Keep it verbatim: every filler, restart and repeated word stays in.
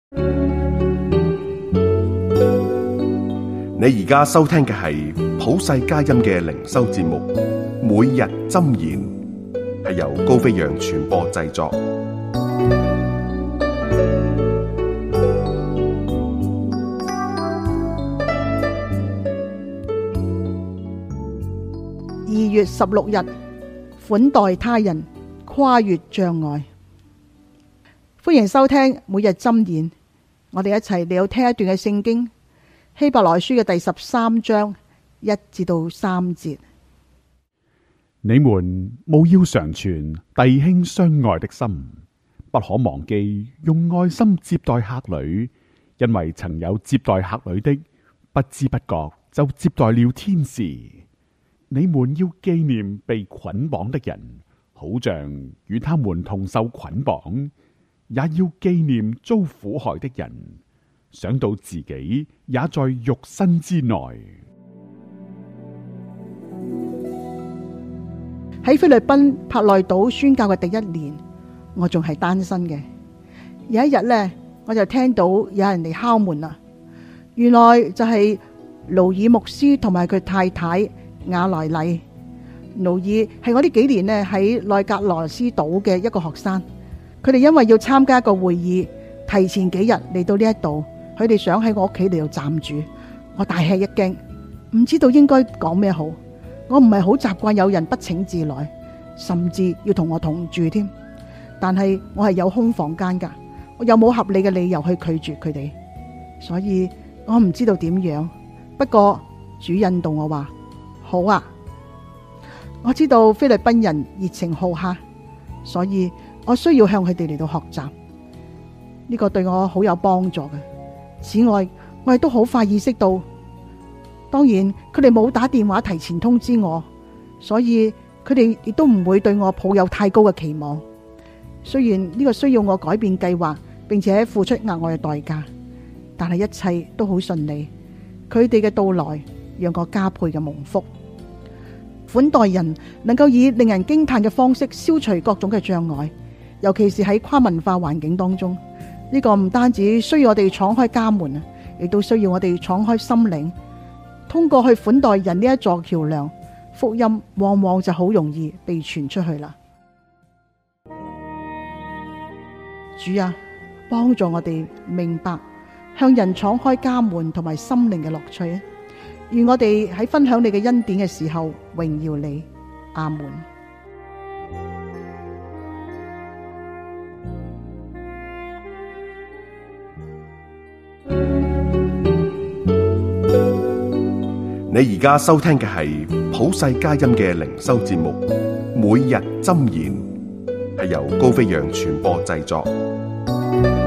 你而家收聽嘅係普世佳音嘅靈修節目，每日箴言，係由高飛揚傳播製作。 二月十六日，款待他人，跨越障礙。歡迎收聽每日箴言，我哋一齊嚟到聽一段嘅聖經，希伯來書嘅第十三章一至到三節。 你們務要常存弟兄相愛的心，不可忘記用愛心接待客旅，因為曾有接待客旅的，不知不覺就接待了天使。你們要紀念被捆綁的人，好像與他們同受捆綁，也要紀念遭苦害的人，想到自己也在肉身之內。 喺菲律賓帕內島宣教嘅第一年，我仲係單身嘅。有一日呢，我就聽到有人嚟敲門啦。原來就係勞爾牧師同埋佢太太雅萊麗。勞爾係我呢幾年呢喺內格羅斯島嘅一個學生。佢哋因為要參加一個會議，提前幾日嚟到呢一度，佢哋想喺我屋企嚟度暫住。我大吃一驚，唔知道應該講咩好。我唔係好習慣有人不請自來，甚至要同我同住添。但係我係有空房間噶，我有冇合理嘅理由去拒絕佢哋？所以我唔知道點樣。不過主引導我話好啊。我知道菲律賓人熱情好客，所以我需要向佢哋嚟到學習。呢個對我好有幫助嘅。此外，我亦都好快意識到。當然，佢哋冇打電話提前通知我，所以佢哋亦都唔會對我抱有太高嘅期望。雖然呢個需要我改變計劃，並且付出額外嘅代價，但係一切都好順利。佢哋嘅到來讓我加倍嘅蒙福。款待人能夠以令人驚嘆嘅方式消除各種嘅障礙，尤其是喺跨文化環境當中。呢個唔單止需要我哋敞開家門啊，亦都需要我哋敞開心靈。通過去款待人呢一座橋樑，福音往往就好容易被傳出去啦。主啊，幫助我哋明白向人敞開家門同埋心靈嘅樂趣啊！願我哋喺分享你嘅恩典嘅時候榮耀你。阿門。 你而家收聽嘅係普世佳音嘅靈修節目，每日箴言，係由高飛揚傳播製作。